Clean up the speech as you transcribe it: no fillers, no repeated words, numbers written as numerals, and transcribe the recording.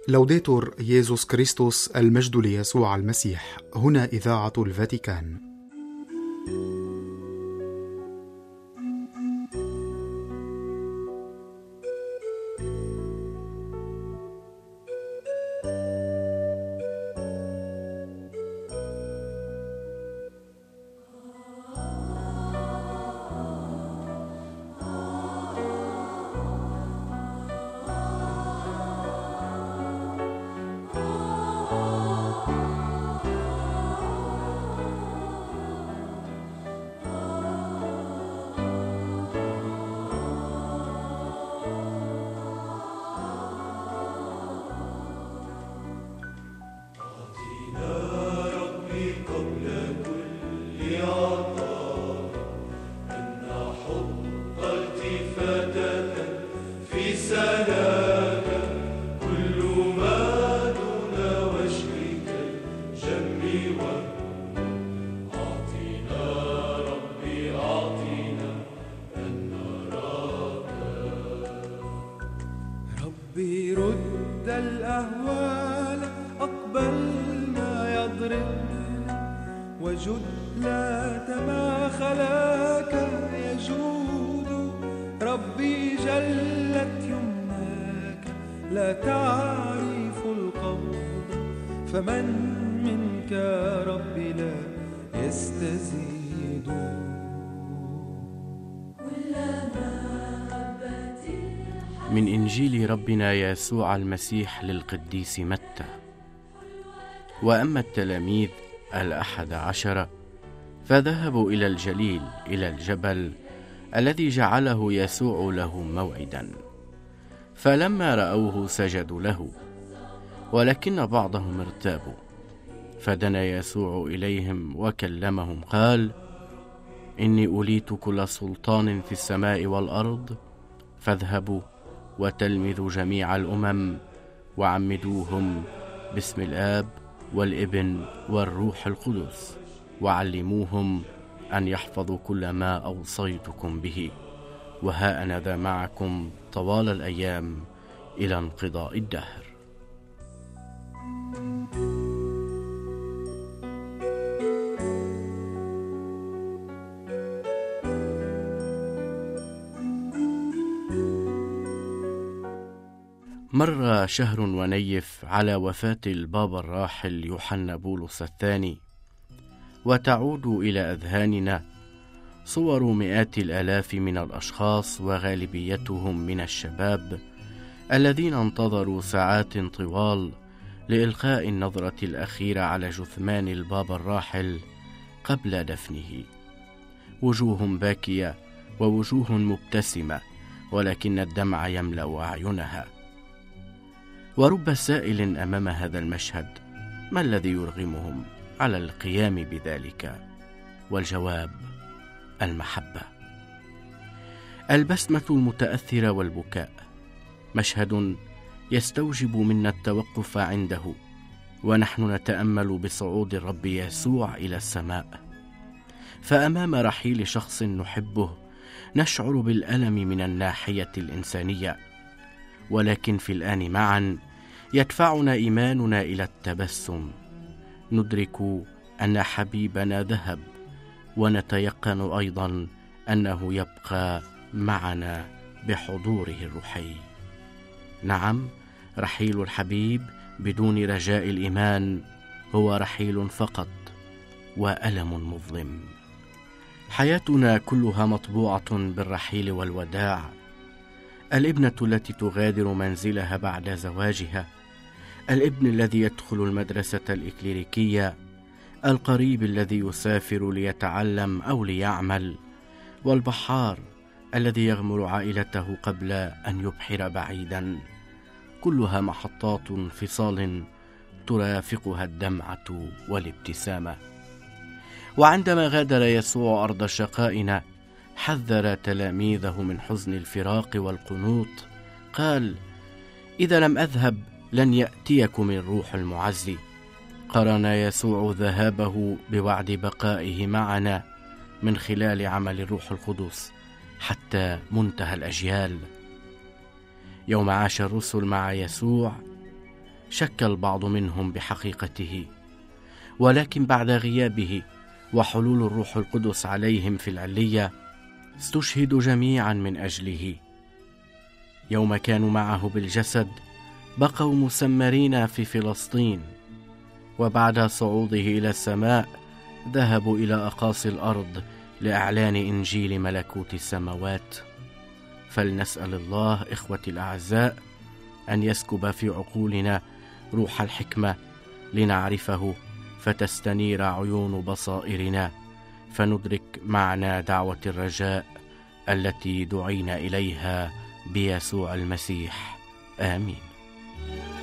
لوديتور ييسوس كريستوس، المجد ليسوع المسيح. هنا إذاعة الفاتيكان. برد الأهوال أقبلنا يضربنا وجد لا تماخلاك يجود ربي جلت يمناك لا تعرف القبض فمن منك ربي لا يستزيد. من إنجيل ربنا يسوع المسيح للقديس متى. وأما التلاميذ 11 فذهبوا إلى الجليل، إلى الجبل الذي جعله يسوع لهم موعدا، فلما رأوه سجدوا له، ولكن بعضهم ارتابوا. فدنا يسوع إليهم وكلمهم قال: إني أوليت كل سلطان في السماء والأرض، فاذهبوا وتلمذوا جميع الأمم وعمدوهم باسم الآب والابن والروح القدس، وعلموهم أن يحفظوا كل ما أوصيتكم به، وها أنا ذا معكم طوال الأيام إلى انقضاء الدهر. مر شهر ونيف على وفاة البابا الراحل يوحنا بولس الثاني، وتعود إلى أذهاننا صور مئات الآلاف من الأشخاص وغالبيتهم من الشباب الذين انتظروا ساعات طوال لإلقاء النظرة الأخيرة على جثمان البابا الراحل قبل دفنه. وجوه باكية ووجوه مبتسمة، ولكن الدمع يملأ أعينها. ورب سائل أمام هذا المشهد: ما الذي يرغمهم على القيام بذلك؟ والجواب: المحبة. البسمة المتأثرة والبكاء، مشهد يستوجب منا التوقف عنده ونحن نتأمل بصعود الرب يسوع إلى السماء. فأمام رحيل شخص نحبه نشعر بالألم من الناحية الإنسانية، ولكن في الآن معا يدفعنا إيماننا إلى التبسم. ندرك أن حبيبنا ذهب، ونتيقن أيضا أنه يبقى معنا بحضوره الروحي. نعم، رحيل الحبيب بدون رجاء الإيمان هو رحيل فقط وألم مظلم. حياتنا كلها مطبوعة بالرحيل والوداع. الابنة التي تغادر منزلها بعد زواجها، الابن الذي يدخل المدرسة الإكليريكية، القريب الذي يسافر ليتعلم أو ليعمل، والبحار الذي يغمر عائلته قبل أن يبحر بعيدا. كلها محطات انفصال ترافقها الدمعة والابتسامة. وعندما غادر يسوع أرض شقائنا حذر تلاميذه من حزن الفراق والقنوط. قال: إذا لم أذهب لن يأتيكم الروح المعزي. قرن يسوع ذهابه بوعد بقائه معنا من خلال عمل الروح القدس حتى منتهى الأجيال. يوم عاش الرسل مع يسوع شك البعض منهم بحقيقته، ولكن بعد غيابه وحلول الروح القدس عليهم في العلية استشهدوا جميعا من أجله. يوم كانوا معه بالجسد بقوا مسمرين في فلسطين، وبعد صعوده إلى السماء ذهبوا إلى أقاصي الأرض لإعلان إنجيل ملكوت السماوات. فلنسأل الله إخوتي الأعزاء أن يسكب في عقولنا روح الحكمة لنعرفه، فتستنير عيون بصائرنا، فندرك معنى دعوة الرجاء التي دعينا إليها بيسوع المسيح. آمين.